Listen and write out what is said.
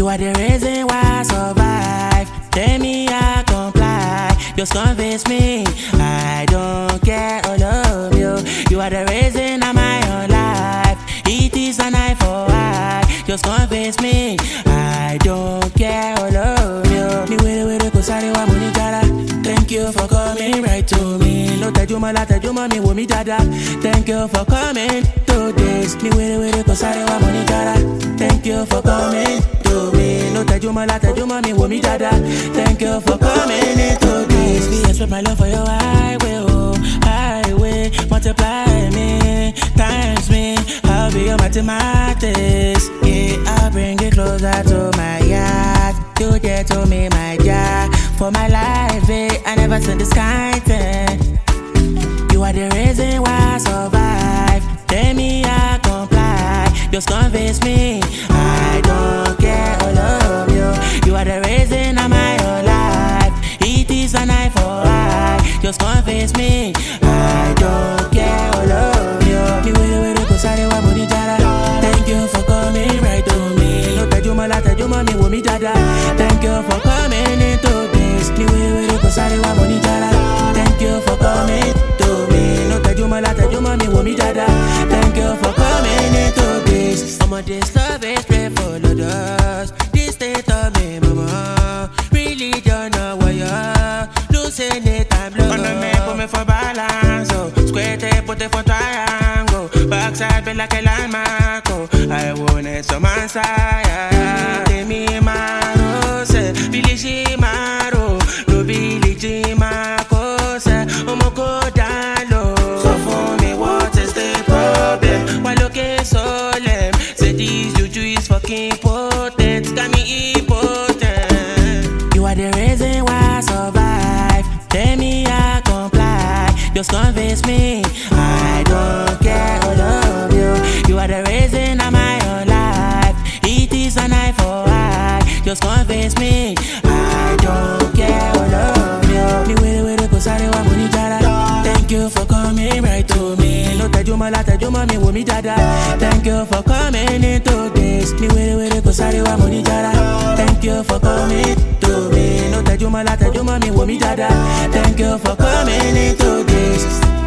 You are the reason why I survive. Tell me I comply. Just convince me I don't care all of you. You are the reason I'm my own life. It is an eye for eye. Just convince me I don't care all of you. Me were ko sare wa money jara. Thank you for coming right to me. Lo tajuma la tajuma mi wo mi dada. Thank you for coming to this. Me were ko sare wa money jara. Thank you for coming to me. No tajuma la tajuma mi wo mi dada. Thank you for coming into this. We express my love for your highway, oh highway. Multiply me, times me. I'll be your mathematics. Yeah, I'll bring it closer to my yard. You get to me, my job. For my life, I never seen this kind thing. You are the reason why I survive. Tell me I comply. Just convince me I don't care all of you. You are the reason I'm my whole life. It is an eye for eye. Just convince me I don't care all of you. Me were ko sare wa money jara. Thank you for coming right to me. No tajuma la tajuma mi wo mi dada. Thank you for coming into this. Me were ko sare wa money jara. Thank you for coming to me. No tajuma la tajuma mi wo mi dada. Thank you for coming into this. Some of this love is pray for us. This state of me, mama. Really don't know why you're losing it. I'm low. On the map, put me for balance. Oh, square tape, put it for triangle. Backside, be like a landmark. Oh, I want it some answer. Tell me, Maro, say, Billy Shimaro, no Billy Jimako, say, Omoko Dalo. So for me, what is the problem? Why look so lame? Say this juju is fucking potent, got me impotent. You are the reason why I survive. Tell me I comply. Just convince me I don't care all of you. You are the reason I'm my own life. It is an eye for eye. Just convince me I don't care all of you. Me were ko sare wa money jara. Thank you for coming right to me. No tajuma la tajuma mi wo mi dada. Thank you for coming into this. Me were ko sare wa money jara. Thank you for coming to me. No tajuma la tajuma mi wo mi dada. Thank you for coming into this.